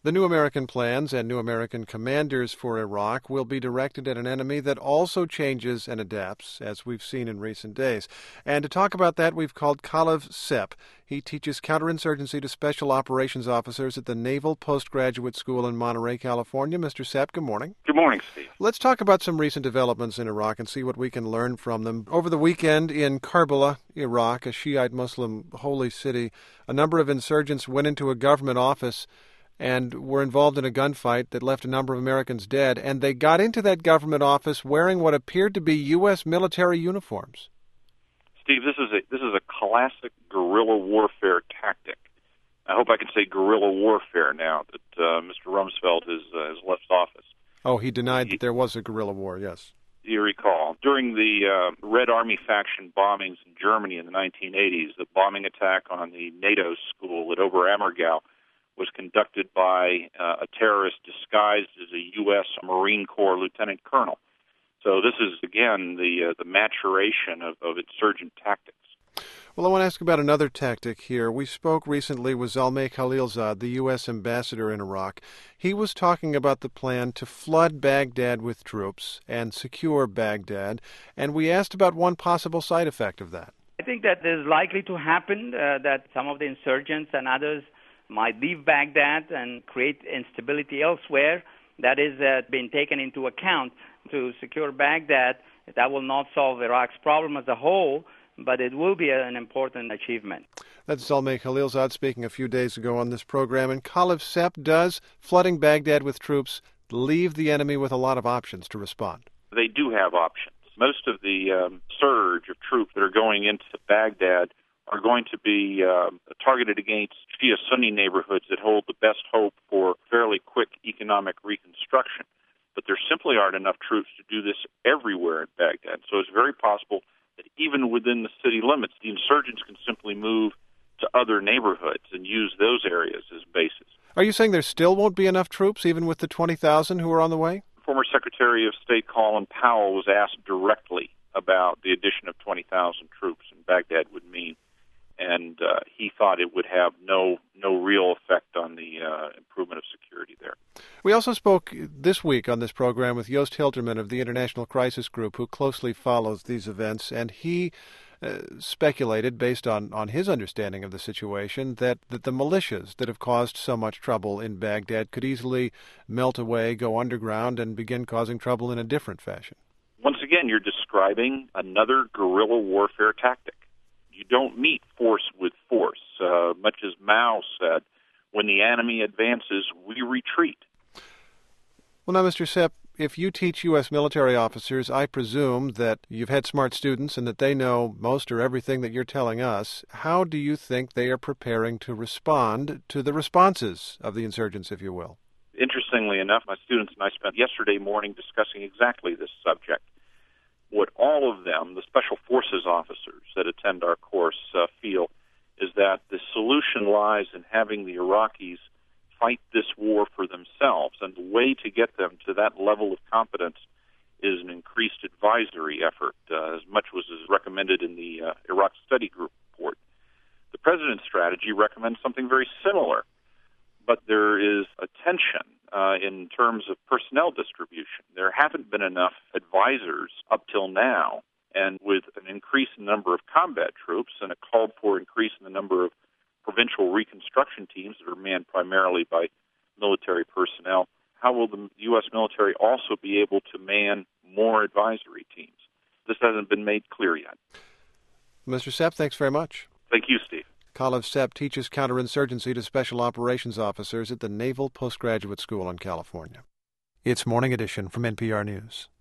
The new American plans and new American commanders for Iraq will be directed at an enemy that also changes and adapts, as we've seen in recent days. And to talk about that, we've called Kalev Sepp. He teaches counterinsurgency to special operations officers at the Naval Postgraduate School in Monterey, California. Mr. Sepp, good morning. Good morning, Steve. Let's talk about some recent developments in Iraq and see what we can learn from them. Over the weekend in Karbala, Iraq, a Shiite Muslim holy city, a number of insurgents went into a government office and were involved in a gunfight that left a number of Americans dead, and they got into that government office wearing what appeared to be U.S. military uniforms. Steve, this is a classic guerrilla warfare tactic. I hope I can say guerrilla warfare now that Mr. Rumsfeld has left office. Oh, he denied that there was a guerrilla war, yes. You recall, during the Red Army faction bombings in Germany in the 1980s, the bombing attack on the NATO school at Oberammergau was conducted by a terrorist disguised as a U.S. Marine Corps lieutenant colonel. So this is, again, the maturation of insurgent tactics. Well, I want to ask about another tactic here. We spoke recently with Zalmay Khalilzad, the U.S. ambassador in Iraq. He was talking about the plan to flood Baghdad with troops and secure Baghdad, and we asked about one possible side effect of that. I think that is likely to happen, that some of the insurgents and others might leave Baghdad and create instability elsewhere. That is being taken into account to secure Baghdad. That will not solve Iraq's problem as a whole, but it will be an important achievement. That's Zalmay Khalilzad speaking a few days ago on this program. And Kalev Sepp, does flooding Baghdad with troops leave the enemy with a lot of options to respond? They do have options. Most of the surge of troops that are going into Baghdad are going to be targeted against Shia Sunni neighborhoods that hold the best hope for fairly quick economic reconstruction. But there simply aren't enough troops to do this everywhere in Baghdad. So it's very possible that even within the city limits, the insurgents can simply move to other neighborhoods and use those areas as bases. Are you saying there still won't be enough troops, even with the 20,000 who are on the way? Former Secretary of State Colin Powell was asked directly about the addition of 20,000 troops in Baghdad would mean. And he thought it would have no real effect on the improvement of security there. We also spoke this week on this program with Joost Hilterman of the International Crisis Group, who closely follows these events, and he speculated, based on his understanding of the situation, that the militias that have caused so much trouble in Baghdad could easily melt away, go underground, and begin causing trouble in a different fashion. Once again, you're describing another guerrilla warfare tactic. You don't meet force with force. Much as Mao said, when the enemy advances, we retreat. Well, now, Mr. Sepp, if you teach U.S. military officers, I presume that you've had smart students and that they know most or everything that you're telling us. How do you think they are preparing to respond to the responses of the insurgents, if you will? Interestingly enough, my students and I spent yesterday morning discussing exactly this subject. What all of them, the special forces officers that attend our course, feel is that the solution lies in having the Iraqis fight this war for themselves. And the way to get them to that level of competence is an increased advisory effort, as much was recommended in the Iraq Study Group report. The President's strategy recommends something very similar, but there is a tension in terms of personnel distribution. There haven't been enough advisors up till now, and with an increase in the number of combat troops and a called for increase in the number of provincial reconstruction teams that are manned primarily by military personnel, how will the U.S. military also be able to man more advisory teams? This hasn't been made clear yet. Mr. Sepp, thanks very much. Thank you, Steve. Kalev Sepp teaches counterinsurgency to special operations officers at the Naval Postgraduate School in California. It's Morning Edition from NPR News.